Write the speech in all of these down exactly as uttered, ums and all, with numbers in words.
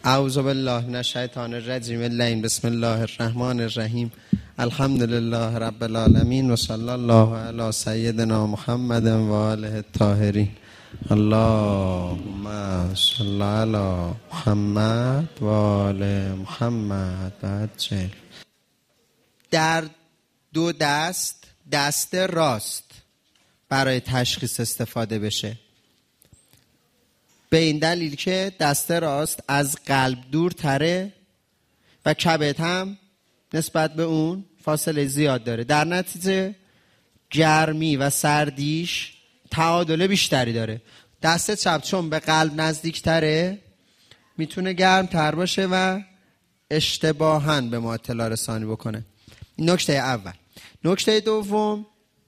اعوذ بالله من الشیطان الرجیم اللعین بسم الله الرحمن الرحیم الحمد لله رب العالمین و صلی الله علی سیدنا محمد و آله الطاهرین اللهم صل علی محمد و آل محمد عجل. در دو دست دست راست برای تشخیص استفاده بشه، به این دلیل که دست راست از قلب دورتره و کبد هم نسبت به اون فاصله زیاد داره، در نتیجه گرمی و سردیش تعادل بیشتری داره. دست چپ چون به قلب نزدیکتره میتونه گرم تر باشه و اشتباهاً به ما اطلاع رسانی بکنه. نکته اول. نکته دوم،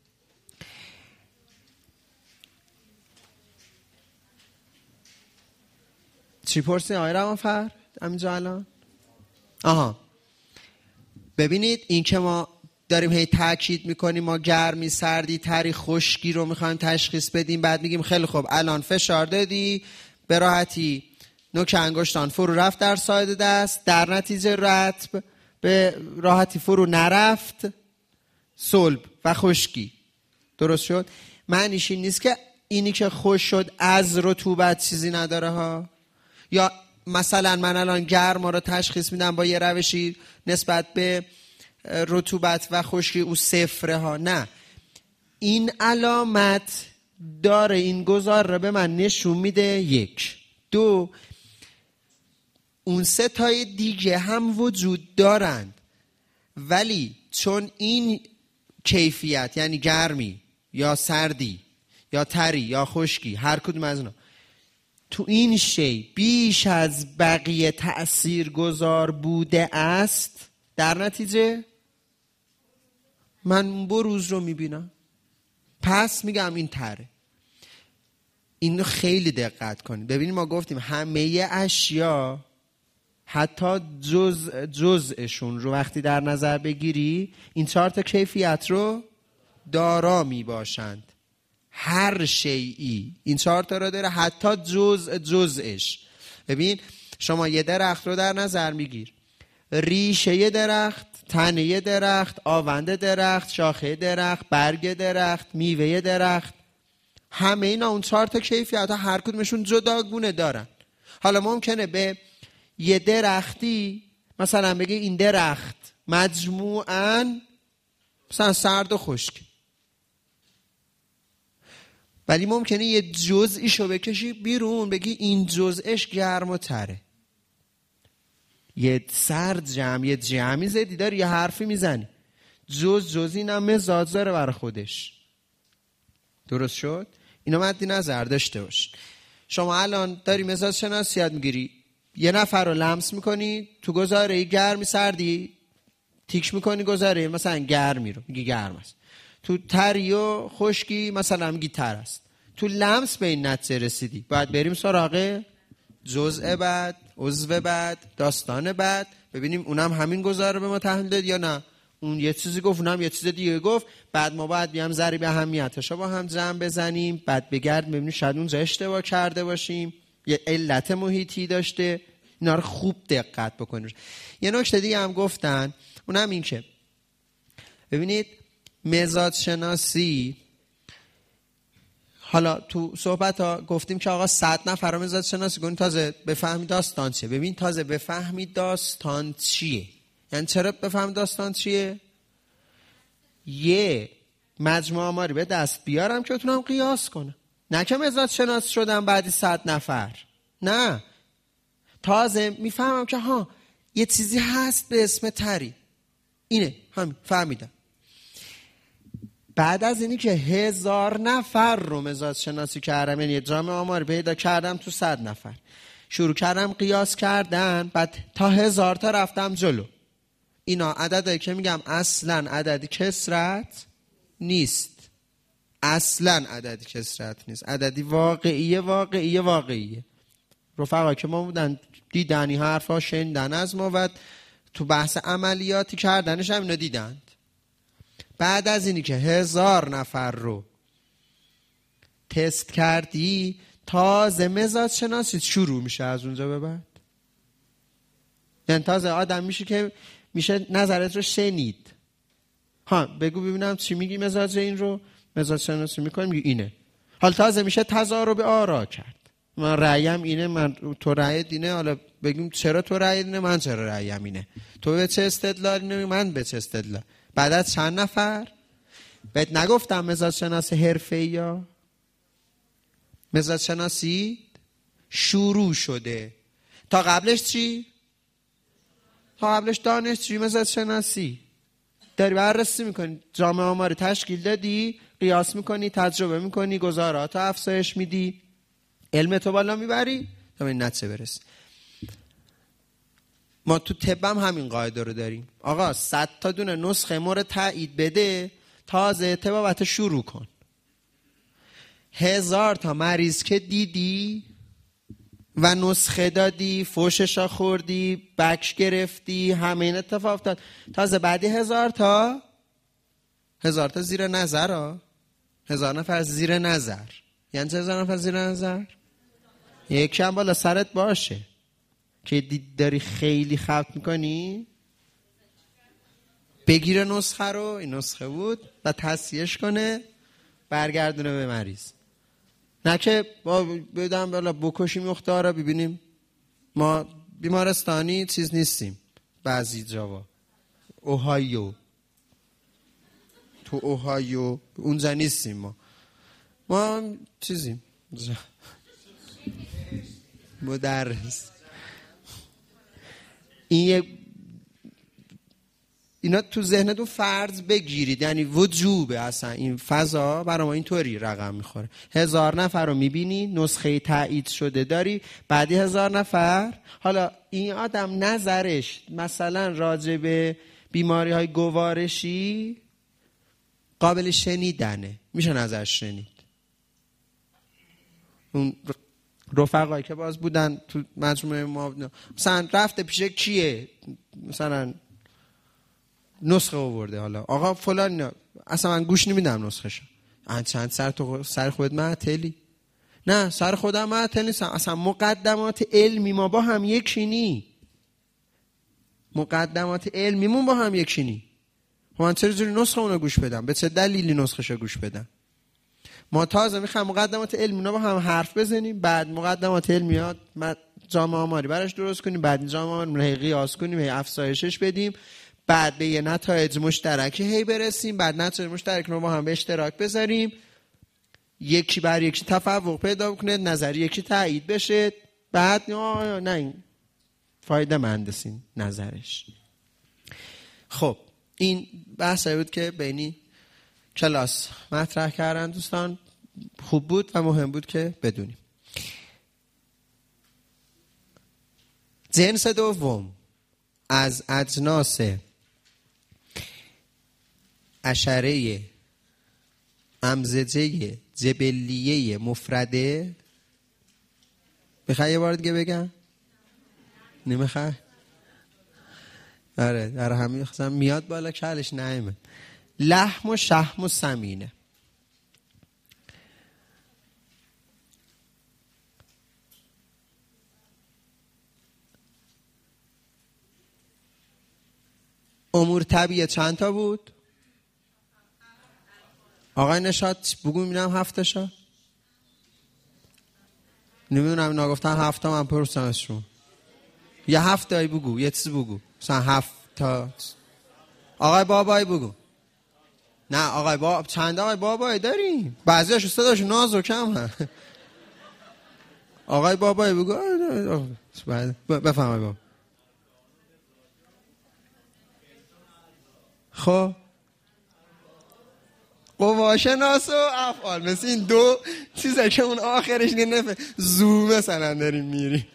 چی پرسید آقای روانفر همینجا الان؟ آها، ببینید این که ما داریم هی تاکید میکنیم ما گرمی سردی تری خشکی رو میخوایم تشخیص بدیم، بعد میگیم خیلی خوب الان فشار دادی به راحتی نوک انگشتان فرو رفت در ساعد دست، در نتیجه رطب به راحتی فرو نرفت، صلب و خشکی. درست شد؟ معنیش این نیست که اینی که خوش شد از رطوبت چیزی نداره ها، یا مثلا من الان گرما رو تشخیص میدم با یه روشی نسبت به رطوبت و خشکی او صفره ها. نه، این علامت داره این گذار رو به من نشون میده. یک. دو، اون سه تای دیگه هم وجود دارند، ولی چون این کیفیت یعنی گرمی یا سردی یا تری یا خشکی هر کدوم از اونا تو این شی بیش از بقیه تأثیر گذار بوده است، در نتیجه من بروز رو میبینم، پس میگم این تره. اینو خیلی دقت کنید. ببینید ما گفتیم همه اشیا حتی جز جزءشون رو وقتی در نظر بگیری این چهار تا کیفیت رو دارا میباشند. هر شیئی این چهار تا رو داره، حتی جزء جزءش. ببین شما یه درخت رو در نظر میگیر، ریشه درخت، تنه درخت، آوند درخت، شاخه درخت، برگ درخت، میوه درخت، همه اینا اون چهار تا کیفیت ها هر کدومشون جداگونه دارن. حالا ممکنه به یه درختی مثلا بگه این درخت مجموعاً مثلا سرد و خشک، ولی ممکنه یه جزئیشو بکشی بیرون بگی این جزئش گرم و تره. یه سرد جمع یه جمعی زدی داری یه حرفی میزنی، جز جز این هم مزاج داره برای خودش. درست شد؟ اینو مدی نظر داشته باش. شما الان داری مزاج شناسی یاد میگیری، یه نفر رو لمس میکنی تو گزاره گرمی سردی تیکش میکنی گزاره مثلا گرمی رو میگی گرم است، تو تری و خشکی مثلا میگی تر است. تو لمس به این نتیجه رسیدی، باید بریم سراغ جزء بعد، عضو بعد، داستان بعد، ببینیم اونم همین گزاره به ما تحمیل داد یا نه اون یه چیزی گفت اونم یه چیز دیگه گفت. بعد ما باید بیام ضریب اهمیتش رو با هم جمع بزنیم، بعد بگرد ببینیم شاید اونجا اشتباه کرده باشیم، یه علت محیطی داشته. اینا رو خوب دقت بکنید. یه نکته دیگه هم گفتن، اونم این که ببینید مزاج شناسی، حالا تو صحبت ها گفتیم که آقا صد نفر رو مزاج شناسی کنید تازه بفهمی داستان چیه. ببین تازه بفهمی داستان چیه یعنی چرا بفهم داستان چیه؟ یه مجموعه آماری به دست بیارم که بتونم قیاس کنم، نه که مزاج شناس شدم بعدی صد نفر، نه، تازه میفهمم که ها یه چیزی هست به اسم تری، اینه همین فهمیدم. بعد از اینی که هزار نفر رو مزاج شناسی کردم، یعنی جامعه آماری پیدا کردم تو صد نفر، شروع کردم قیاس کردن، بعد تا هزار تا رفتم جلو. اینا عددهایی که میگم اصلا عددی کسرت نیست، اصلا عددی کسرت نیست، عددی واقعیه واقعیه واقعیه. رفقا که ما بودن دیدن این حرفا شنیدن از ما و تو بحث عملیاتی کردنش هم اینو دیدند. بعد از اینی که هزار نفر رو تست کردی تازه مزاج شناسی شروع میشه از اونجا به بعد. یعنی تازه آدم میشه که میشه نظرت رو شنید. ها بگو ببینم چی میگی مزاج این رو، مزاج شناسی میکنی میگی اینه. حالا تازه میشه تضارب آرا کرد. من رأیم اینه، من تو رأیت اینه، حالا بگیم چرا تو رأیت اینه، من چرا رأیم اینه، تو به چه استدلال اینه، من به چه استدلال. بعد از چند نفر بهت نگفتم مزاج شناسی حرفه‌ای یا مزاج شناسی شروع شده. تا قبلش چی؟ تا قبلش دانشجویی مزاج شناسی داری بررسی میکنی، جامعه آماری تشکیل دادی، قیاس میکنی، تجربه میکنی، گزارات افزایش میدی، علم تو بالا میبری تا به این نتیجه برسی. ما تو طب هم همین قاعده رو داریم. آقا صد تا دونه نسخه مورد تایید بده، تازه طبابت شروع کن. هزار تا مریض که دیدی و نسخه دادی، فوششا خوردی، بکش گرفتی، همه این اتفاق افتاد، تازه بعدی هزار تا هزار تا زیر نظر ها هزار نفر زیر نظر. یعنی چه هزار نفر زیر نظر؟ یکی هم بالا سرت باشه که دید داری خیلی خلط میکنی، بگیره نسخه رو، این نسخه بود، و تصحیحش کنه برگردونه به مریض. نه که با بدم بالا بکشیم مختارا ببینیم ما بیمارستانی چیز نیستیم. بعضی جاها اوهایو، تو اوهایو اونجا نیستیم، ما ما چیزیم مدرس. این یک اینا تو ذهنتون فرض بگیرید، یعنی وجوبه، اصلا این فضا برای ما اینطوری رقم میخوره. هزار نفر رو میبینی، نسخه تایید شده داری، بعدی هزار نفر. حالا این آدم نظرش مثلا راجع به بیماری های گوارشی قابل شنیدنه، میشه نظرش شنید. اون رفقایی که باز بودن تو مجموعه ما مثلا رفته پیش کیه، مثلا نسخه آورده، حالا آقا فلان، اصلا من گوش نمیدم نسخه‌شو. چند سر تو سر خودت معطلی؟ نه سر خودم معطل نیستم، اصلا مقدمات علمی ما با هم یکی نی. مقدمات علمیمون با هم یکی نی. من چرا جوری نسخه اونو گوش بدم؟ به چه دلیلی نسخه‌شو گوش بدم؟ ما تازه میخوام مقدمات علمینا با هم حرف بزنیم، بعد مقدمات علمیات جامعه آماری براش درست کنیم، بعد جامعه آماری رو قیاس کنیم، هی افزایشش بدیم، بعد به یه نتایج مشترکی هی برسیم، بعد نتایج مشترک رو با هم به اشتراک بذاریم، یکی بر یکی تفوق پیدا کنه، نظری یکی تایید بشه، بعد نه نه این فایده مندسین نظرش. خب این بحثی بود که بینی کلاس مطرح کردن دوستان، خوب بود و مهم بود که بدونیم. جنس دوم از اجناس اشره امزجه جبلیه مفرده. میخوای یه بار دیگه بگم؟ نمیخوای؟ آره در همین خواستم میاد بالا کلش نایمه. لحم و شحم و سمینه. امور طبیعه چند تا بود؟ آقای نشاط بگو میبینم هفته شا؟ نمیدونم اینا گفتن هفته، من پرسم ازشون یه هفته ای بگو، یه چیز بگو مثلا هفته. آقای بابایی بگو. نه آقای بابا چند آقای بابایی داریم؟ بعضی هاشو صداش ناز و کم هم. آقای بابایی بگو. بفهم بابا. خب قواشناس و افعال، مثل این دو چیزه که اون آخرش نفه زو مثلا داریم میریم.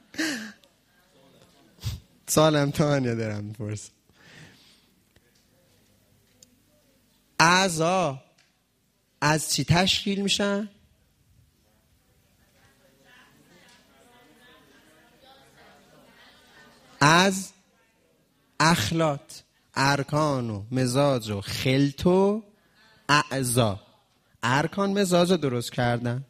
سال امتحانیه دارم میپرسم. اعضا از چی تشکیل میشن؟ از اخلاط، ارکان و مزاج و خلط و اعضا. ارکان مزاج رو درست کردن،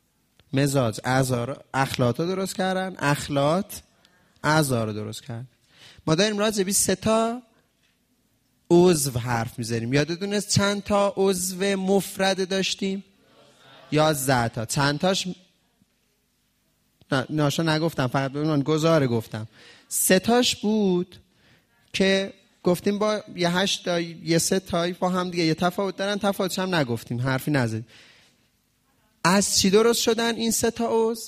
مزاج اعضا رو، اخلاط رو درست کردن، اخلاط اعضا رو درست کردن. ما داریم راجع به سه تا عضو حرف میزنیم. یادتون است چند تا عضو مفرد داشتیم؟ یازده تا. چند تاش نه ناشا نگفتم، فقط ببینن گزاره گفتم. سه تاش بود که گفتیم با یه هشت تا یه سه تایی با هم دیگه یه تفاوت دارن، تفاوتش هم نگفتیم، حرفی نزدیم. از چی درست شدن این سه تا عضو؟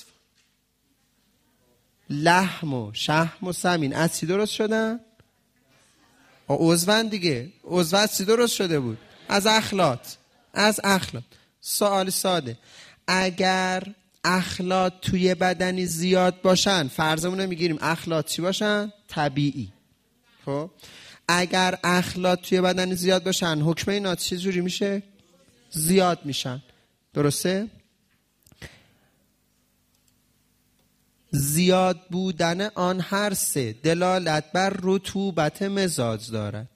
لحم و شحم و سمین. از چی درست شدن؟ عضوان دیگه. عضو از چی درست شده بود؟ از اخلاط. از اخلاط. سوال ساده، اگر اخلاط توی بدنی زیاد باشن، فرضمون میگیریم اخلاط چی باشن؟ طبیعی. خب اگر اخلاط توی بدنی زیاد باشن، حکم اینا چه جوری میشه؟ زیاد میشن. درسته؟ زیاد بودن آن هر سه دلالت بر رطوبت مزاج دارد.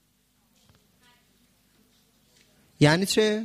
یعنی چه؟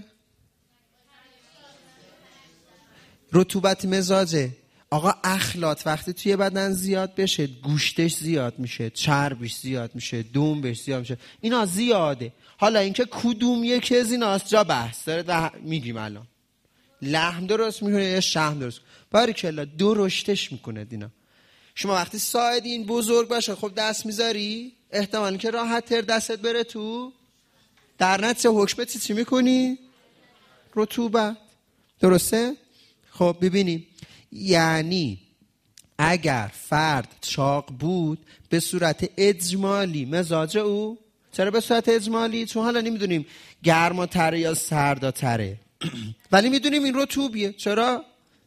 رطوبت مزاجه. آقا اخلاط وقتی توی بدن زیاد بشه، گوشتش زیاد میشه، چربش زیاد میشه، دنبش زیاد میشه، اینا زیاده. حالا اینکه کدوم یکی از ایناست جا بحث داره و میگیم الان. لحم درست میکنه یا شحم درست؟ باریکلا دو رشتش میکنه دینا. شما وقتی ساعد این بزرگ باشه خب دست میذاری، احتمالی که راحت تر دستت بره تو، در نتیجه حکمت چی میکنی؟ رطوبت. درسته؟ خب ببینیم، یعنی اگر فرد چاق بود به صورت اجمالی مزاج او، چرا به صورت اجمالی؟ چون حالا نمیدونیم گرما تره یا سردا تره ولی میدونیم این رطوبیه. چرا؟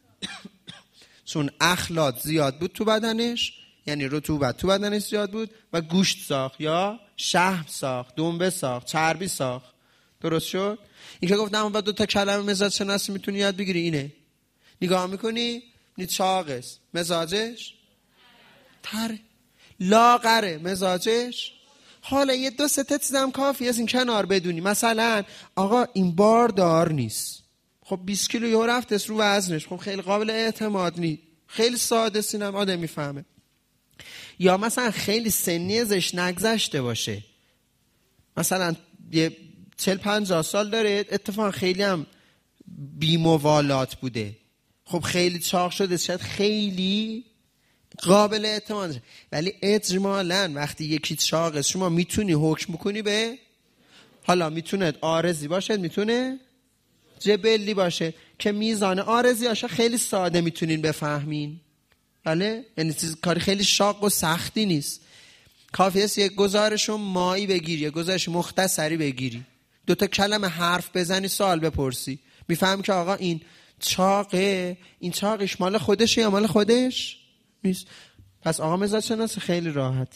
چون اخلاط زیاد بود تو بدنش، یعنی رطوبت تو بدنش زیاد بود و گوشت ساخت یا شحم ساخت، دنبه ساخت، چربی ساخت. درست شد؟ این که گفتم با دو تا کلمه مزاج شناسی میتونی یاد بگیری اینه. نگاه میکنی نی چاقس مزاجش تره، لاغره مزاجش. حالا یه دو سه تا چیزم کافی از این کنار بدونی. مثلا آقا این باردار نیست، خب بیست کیلو یه رفت رو وزنش، خب خیلی قابل اعتماد نی، خیلی ساده سینم آدم میفهمه. یا مثلا خیلی سنی ازش نگذشته باشه، مثلا یه چل پنجاه سال داره، اتفاقا خیلی هم بی‌موالات بوده، خب خیلی چاق شده، شاید خیلی قابل اعتماد، ولی اجمالاً وقتی یکی چاقه شما میتونی حکم بکنی به، حالا میتونه عارضی باشه، میتونه جبلی باشه که میزان عارضی هاشه خیلی ساده میتونین بفهمین. بله؟ یعنی چیز کاری خیلی شاق و سختی نیست. کافیه است یک گزارش مایی بگیری، یک گزارش مختصری بگیری، دو تا کلمه حرف بزنی، سوال بپرسی، میفهمی که آقا این چاقه، این چاقش مال خودشه یا مال خودش نیست. پس آقا مزاج شناسی خیلی راحت.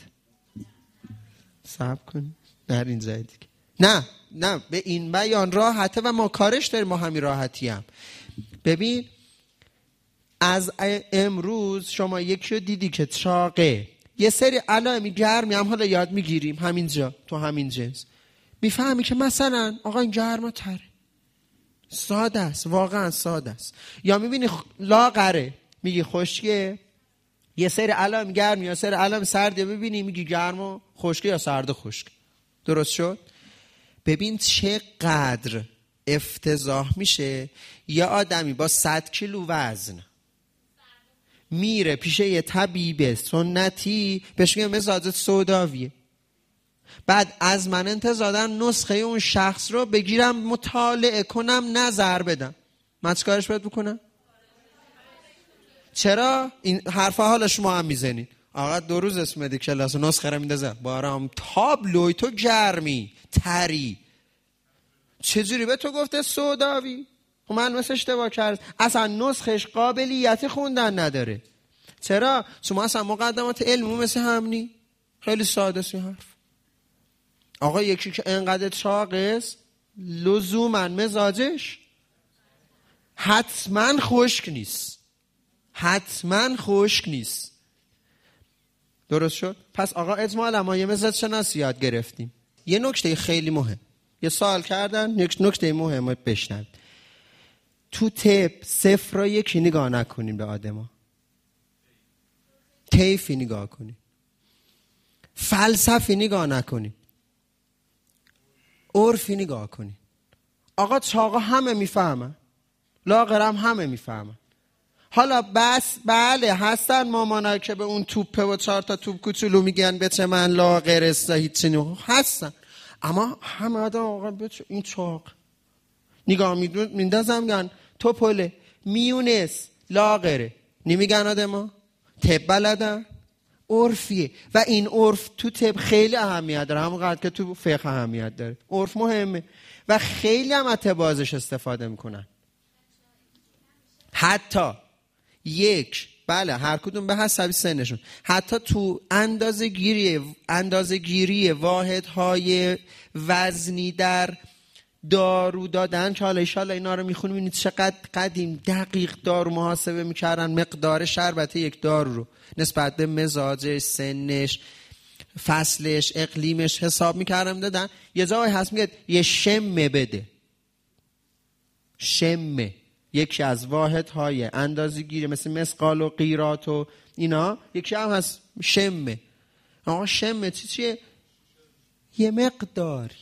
صبر کن در این جای دیگه نه نه به این بیان راحته و ما کارش داریم، ما همین راحتی هم. ببین از امروز شما یکی رو دیدی که چاقه، یه سری علائمی گرمی هم حالا یاد میگیریم همینجا تو همین جنس، میفهمی که مثلا آقا این گرما تره، ساده است، واقعا ساده است. یا میبینی لاغره میگی خشکه، یه سری علائم گرمی یا سری علائم سردی ببینی میگی گرم و خشک یا سرد و خشک. درست شد؟ ببین چقدر افتضاح میشه یه آدمی با صد کیلو وزن میره پیش یه طبیب سنتی بهش میگه مزاجت سوداویه، بعد از من انتظار دارن نسخه اون شخص رو بگیرم مطالعه کنم نظر بدم. من چیکارش باید بکنم؟ چرا این حرفا حالا شما هم میزنید؟ آقا دو روز اسم مدی کلاس نسخه رو میندازه بارام تابلوی تو گرمی تری، چجوری به تو گفته سوداوی؟ خب من مثل اشتباه کرد، اصلا نسخش قابلیت خوندن نداره. چرا؟ شما اصلا مقدمات علمی مثل همنی، خیلی ساده سی حرف. آقا یکی که انقدر چاقست لزوما مزاجش حتما خشک نیست، حتما خشک نیست. درست شد؟ پس آقا اجمالا ما یه مزاج شناسی یاد گرفتیم. یه نکته خیلی مهم، یه سوال کردن، یک نکته مهم بشنوید. تو طب صفر را یکی نگاه نکنیم به آدما، کیفی نگاه کنیم. فلسفی نگاه نکنید، عرفی نگاه کنید. آقا چاقا همه میفهمن، لاغرم همه میفهمن. حالا بس بله هستن مامانا که به اون توپه و چهار تا توپ کوچولو میگن بچه من لاغر است هیچی نو هستن، اما همه آدم آقا بچه این چاق نگاه میندازم میگن توپله میونس لاغره، نمیگن آدم طب بلدن، عرفیه. و این عرف تو طب خیلی اهمیت داره، همونقدر که تو فقه اهمیت داره. عرف مهمه و خیلی هم اتبازش استفاده میکنن. حتی یک بله هر کدوم به حسب سنشون، حتی تو اندازه گیری اندازه گیری واحدهای وزنی در دارو دادن که حالا ایشالا اینا رو میخونیم ببینید چقدر قدیم دقیق دارو محاسبه میکردن، مقدار شربت یک دارو رو نسبت به مزاجش، سنش، فصلش، اقلیمش حساب میکردن دادن. یه جایی هست میگه یه شمه بده. شمه یکی از واحدهای اندازه‌گیری مثل مسقال و قیرات و اینا، یکی هم هست شمه. آقا شمه چی چیه؟ یه مقداری.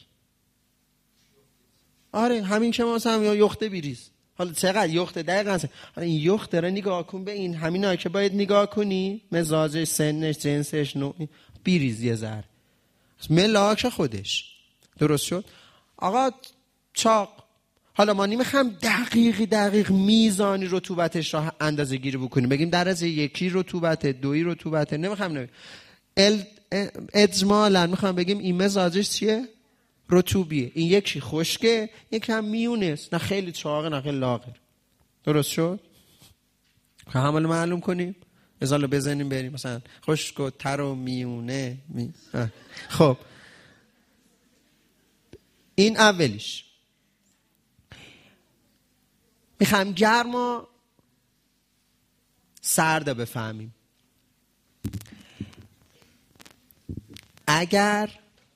آره همین که ما مثلا یا یخته بریز، حالا چقدر یخته دقیقاً حالا این یخته رو نگاه کن، به این همینایی که باید نگاه کنی، مزاجش، سنش، جنسش، نوع بریز یه ذره ملاک خودش. درست شد؟ آقا چاق حالا ما نمیخوام دقیقی دقیق میزانی رطوبتش رو اندازه گیری بکنیم، بگیم درجه یکی رطوبت، دوی رطوبت، نمیخوام نمیم. اجمالا میخوام بگیم این مزاجش چیه؟ رطوبیه. این یکی خشکه، یکی هم میونست، نه خیلی چاقه نه خیلی لاغر. درست شد؟ که همه رو معلوم کنیم، ازالو بزنیم بریم مثلا خشک و تر و میونه می... خب این اولیش. میخوام گرم و سرد بفهمیم. اگر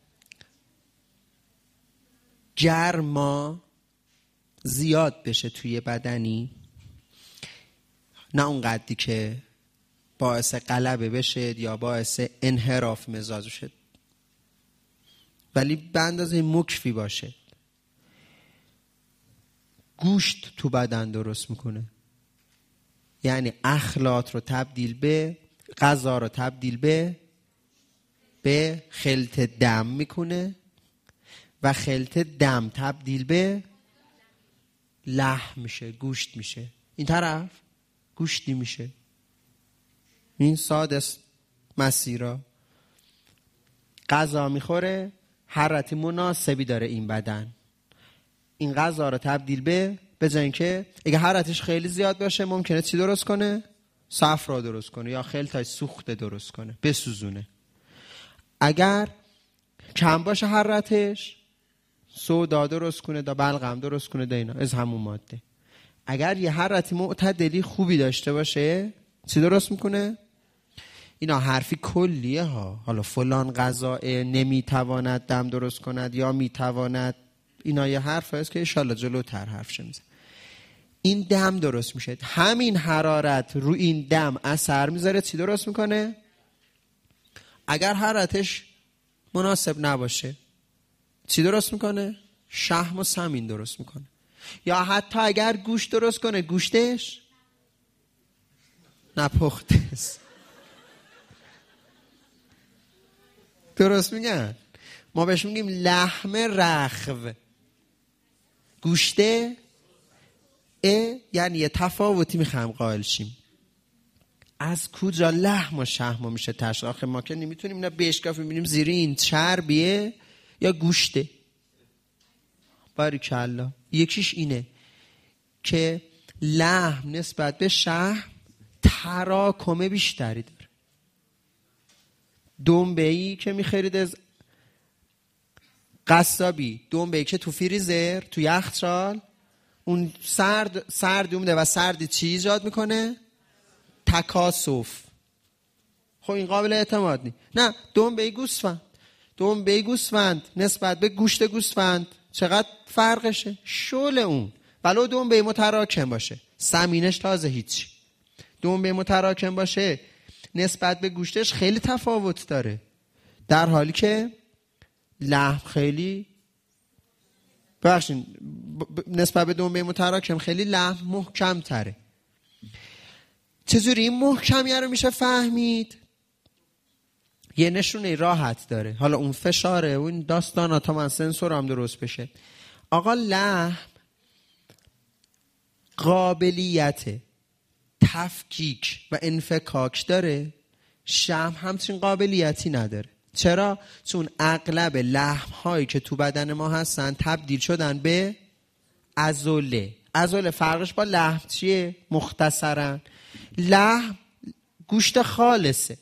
گرما زیاد بشه توی بدنی، نه اون قدری که باعث غلبه بشه یا باعث انحراف مزاج بشه، ولی به اندازه مکفی باشه، گوشت تو بدن درست میکنه. یعنی اخلاط رو تبدیل به غذا رو تبدیل به به خلط دم میکنه و خلط دم تبدیل به لحم میشه، گوشت میشه. این طرف گوشتی میشه. این ساده است مسیرا. غذا میخوره، حرارت مناسبی داره این بدن، این غذا رو تبدیل به به جای اینکه اگه حرارتش خیلی زیاد باشه ممکنه چی درست کنه؟ صفرا درست کنه یا خلطای سوخته درست کنه، بسوزونه. اگر کم باشه حرارتش سودا درست کنه، دا بلغم درست کنه، دا اینا از همون ماده. اگر یه حرارت معتدلی خوبی داشته باشه چی درست میکنه؟ اینا حرفی کلیه ها. حالا فلان غذا نمیتواند دم درست کند یا میتواند، اینا یه حرف هست که انشالله جلوتر حرف شمیزه. این دم درست میشه. همین حرارت رو این دم اثر میذاره چی درست میکنه؟ اگر حرارتش مناسب نباشه چی درست میکنه؟ شحم و سمین درست میکنه. یا حتی اگر گوشت درست کنه گوشتش نپخته است. درست میگن؟ ما بهش میگیم لحم رخو. گوشته اه یعنی یه تفاوتی میخوام قائل شیم. از کجا لحم و شحم میشه تشخیص؟ آخه ما که نمیتونیم اینا بشکاف ببینیم زیر این چربیه یا گوشته. باریکالله. یکیش اینه که لحم نسبت به شحم تراکم بیشتری داره. دنبه‌ای که میخرید از قصابی، دنبه‌ای که تو فریزر تو یخچال اون سرد سرد اومده و سردی چی ایجاد میکنه؟ تکاسف. خب این قابل اعتماد نی. نه دنبه گوسفند، دنبه گوسفند نسبت به گوشت گوسفند چقدر فرقشه؟ شل اون ولو دنبه متراکم باشه، سمینش تازه هیچی. دنبه متراکم باشه نسبت به گوشتش خیلی تفاوت داره. در حالی که لحم خیلی ببخشید نسبت به دنبه متراکم خیلی لحم محکم تره. چجوری این محکمیه رو میشه فهمید؟ یه نشونه راحت داره. حالا اون فشاره، اون داستانا تا من سنسور هم درست بشه. آقا لحم قابلیت تفکیک و انفکاک داره، شحم همچین قابلیتی نداره. چرا؟ چون اغلب لحم هایی که تو بدن ما هستن تبدیل شدن به عضله. عضله فرقش با لحم چیه؟ مختصرا لحم گوشت خالصه،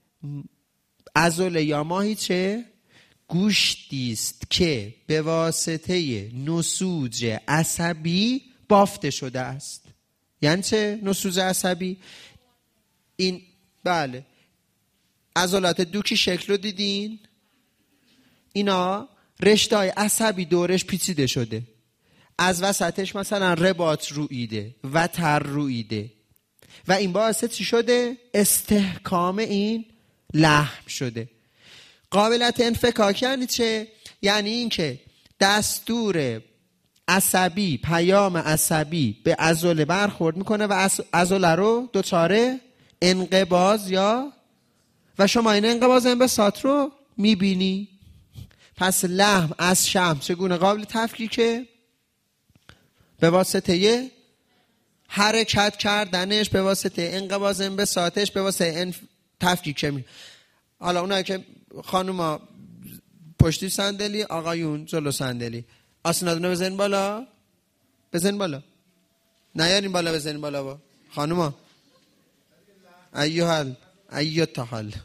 عضله یا ماهی چه؟ گوشتی است که به واسطه نسوج عصبی بافته شده است. یعنی چه نسوج عصبی؟ این بله عضلات دوکی شکل رو دیدین؟ اینا رشته‌های عصبی دورش پیچیده شده، از وسطش مثلا رباط رویده و تر رویده و این باعث چی شده؟ استحکام این لحم شده. قابلیت انفکاک یعنی چه؟ یعنی این که دستور عصبی، پیام عصبی به عضله برخورد میکنه و عضله رو دچار انقباض یا و شما این انقباض انبساط رو میبینی. پس لحم از شحم چگونه قابل تفکیکه؟ به واسطه حرکت کردنش، به واسطه انقباض انبساطش، به واسطه انف... تفکیک می. حالا اونایی که خانوما پشتی صندلی، آقایون جلو صندلی، آسنادونو بزنین بالا، بزنین بالا، نیارین بالا، بزنین بالا با خانوما. ایو حال ایو تا حال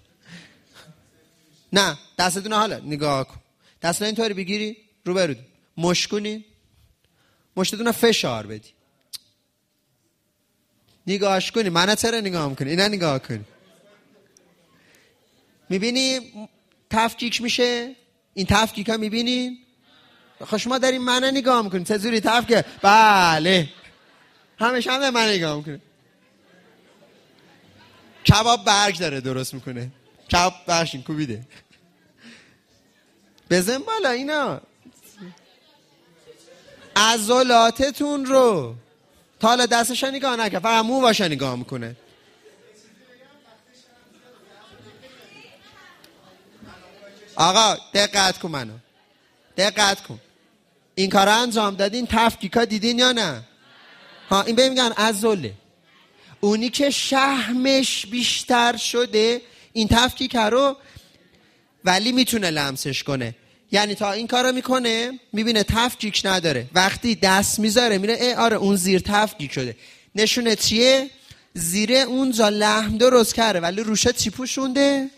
نه دستتون حالا نگاه کن، دستتون اینطوری بگیری رو برود مش کنی، مشتتون فشار بدی، نگاهش کنی. منو چرا نگاه میکنی؟ اینا نگاه کنی، میبینی تفکیک میشه. این تفکیک ها میبینین؟ خوش ما داریم منو نگاه میکنیم چجوری تفکیک؟ بله همیشه هم منو نگاه میکنه. کباب برگ داره درست میکنه، کباب برشین کوبیده. بزن بالا اینا عضلاتتون رو تا حالا دستش نگاه نکن، فقط مو باشه نگاه میکنه. آقا دقت کن، منو دقت کن، این کار انجام دادین، تفکیکا دیدین یا نه؟ ها این به میگن عضله. اونی که شحمش بیشتر شده این تفکیک رو ولی میتونه لمسش کنه. یعنی تا این کارو میکنه میبینه تفکیک نداره، وقتی دست میذاره میره ای آره اون زیر تفکیک شده. نشونه چیه؟ زیر اونجا لحم درست کرده ولی روشه چی پوشونده؟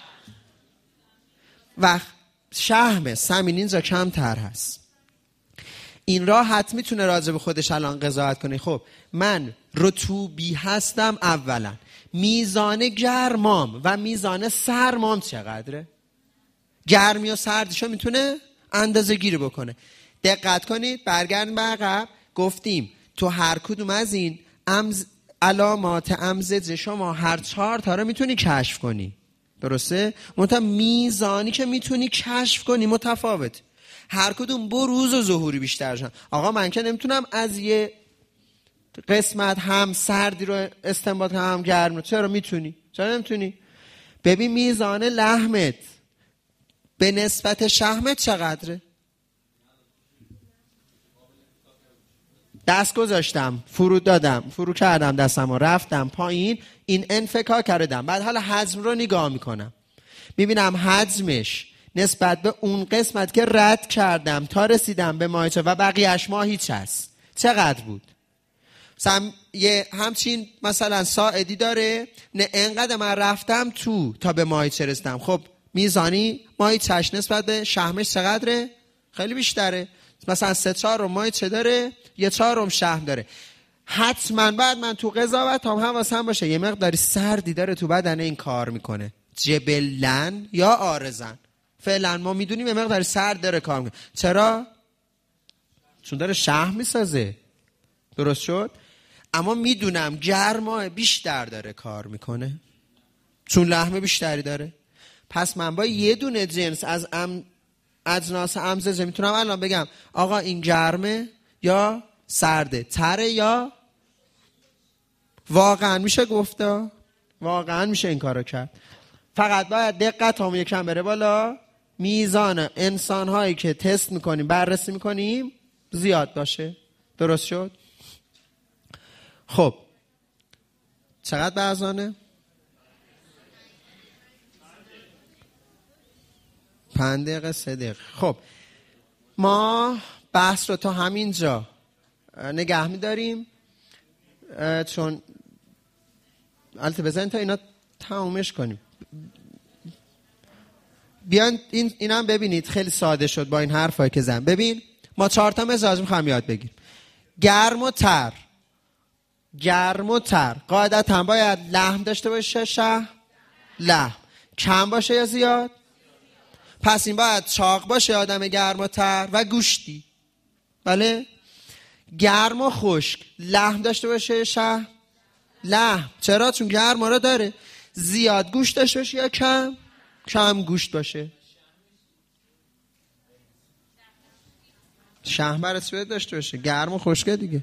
و شحم سمین اینجا کمتر هست. این راحت میتونه راجع به خودش الان قضاوت کنه. خب من رطوبی هستم، اولا میزان گرمام و میزان سرمام چقدره؟ گرمی و سردیشو میتونه اندازه گیری بکنه. دقت کنید، برگردیم به عقب، گفتیم تو هر کدوم از این امز... علامات امزج شما هر چهار تا رو میتونی کشف کنی، درسته؟ منتها میزانی که میتونی کشف کنی متفاوت، هر کدوم بروز و ظهوری بیشتر شن. آقا من که نمیتونم از یه قسمت هم سردی رو استنباط کنم هم گرم رو. چرا میتونی؟ چرا نمیتونی؟ ببین میزان لحمت به نسبت شحمت چقدره؟ دست گذاشتم، فرود دادم، فرو کردم دستم و رفتم پایین، این انفکاک کردم. بعد حالا حجم رو نگاه میکنم، میبینم حجمش نسبت به اون قسمت که رد کردم تا رسیدم به ماهیچه و بقیهش ما هیچ هست، چقدر بود؟ مثلا یه همچین مثلا ساعدی داره، نه انقدر من رفتم تو تا به ماهیچه رسیدم. خب میزانی ماهیچهش نسبت به شحمش چقدره؟ خیلی بیشتره. مثلا سه چهارم ماهیچه داره، یه چهارم شحم داره. حتما بعد من تو قضاوت هم حواسم باشه یه مقداری سردی داره تو بدن این کار میکنه، جبلن یا آرزن. فعلا ما میدونیم یه مقداری سرد داره کار میکنه. چرا؟ چون داره شحم میسازه، درست شد؟ اما میدونم گرما بیشتر داره کار میکنه چون لحم بیشتری داره. پس من با یه دونه جنس از ام اجناس امزجه میتونم الان بگم آقا این گرمه یا سرده، تره یا واقعا میشه گفته، واقعا میشه این کارو کرد. فقط باید دقت هم یکم بره بالا، میزان انسان هایی که تست میکنیم بررسی میکنیم زیاد باشه. درست شد؟ خب چقدر بعضانه؟ پنج دقیقه سه دقیقه. خب ما بحث رو تا همینجا نگه میداریم، چون البته بزنید تا اینا تمومش کنیم. بیان این اینم ببینید خیلی ساده شد با این حرفایی که زدم. ببین ما چهار تا مزاج میخوام یاد بگیریم. گرم و تر، گرم و تر قاعدتا هم باید لحم داشته باشه. شه لحم کم باشه یا زیاد؟ پس این باید چاق باشه آدم گرم و تر و گوشتی. بله؟ گرم و خشک لحم داشته باشه. شه لحم. چرا؟ چون گرم رو داره. زیاد گوشت داشته باشه یا کم؟ کم گوشت باشه. شهم برای سوید داشته باشه. گرم و خشکه دیگه.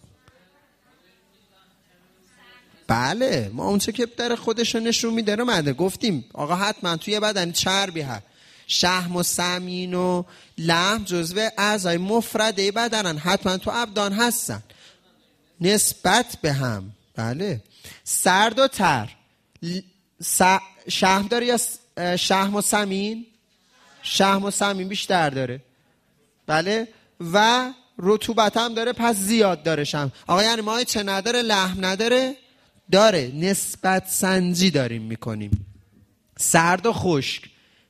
بله ما اونچه که در خودشو نشون میده رو مده گفتیم آقا حتما توی بدن چربی هست. شحم و سمین و لحم جزو اعضای مفرده بدنن، حتما تو ابدان هستن نسبت به هم. بله. سرد و تر س... شحم داره یا شحم و سمین؟ شحم و سمین بیشتر داره. بله. و رطوبت هم داره پس زیاد داره شحم. آقا یعنی ما چه نداره؟ لحم نداره؟ داره. نسبت سنجی داریم میکنیم. سرد و خشک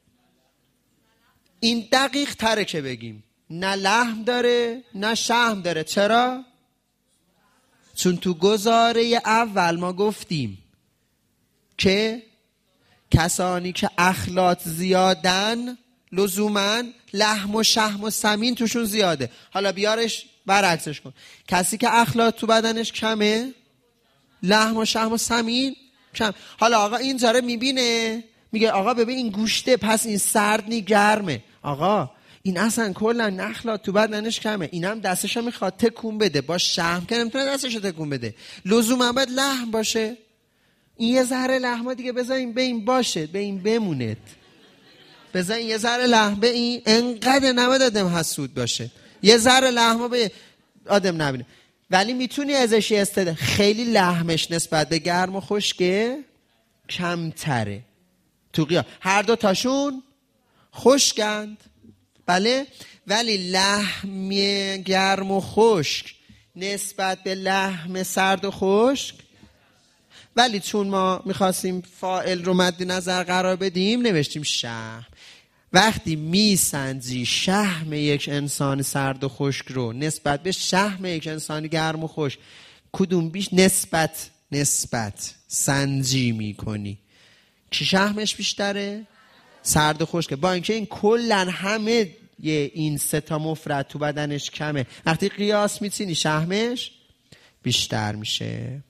این دقیق تره که بگیم نه لحم داره نه شحم داره. چرا؟ چون تو گزاره اول ما گفتیم که کسانی که اخلاط زیادن لزوما لحم و شحم و سمین توشون زیاده. حالا بیارش برعکسش کن. کسی که اخلاط تو بدنش کمه لحم و شحم و سمین کم. حالا آقا این جاره میبینه میگه آقا ببین این گوشته پس این سرد نی گرمه. آقا این اصلا کلا اخلاط تو بدنش کمه، اینم دستشو میخواد تکون بده. با شحم که نمیتونه دستشو تکون بده، لزوما باید لحم باشه. این یه ذره لحمه دیگه بذارین به این باشه، به این بمونید. بذارین یه ذره لحمه به این، انقدر نباید آدم حسود باشه. یه ذره لحمه به آدم نبینه. ولی میتونی ازش استفاده. خیلی لحمش نسبت به گرم و خشکه کمتره. تو قیاس هر دو تاشون خشکند. بله. ولی لحم گرم و خشک نسبت به لحم سرد و خشک، ولی چون ما میخواستیم فاعل رو مد نظر قرار بدیم نوشتیم شحم. وقتی میسنجی شحم یک انسان سرد و خشک رو نسبت به شحم یک انسان گرم و خشک، کدوم بیش نسبت نسبت سنجی میکنی که شحمش بیشتره؟ سرد و خشکه. با اینکه این کلن همه یه این سه تا مفرد تو بدنش کمه، وقتی قیاس میچینی شحمش بیشتر میشه.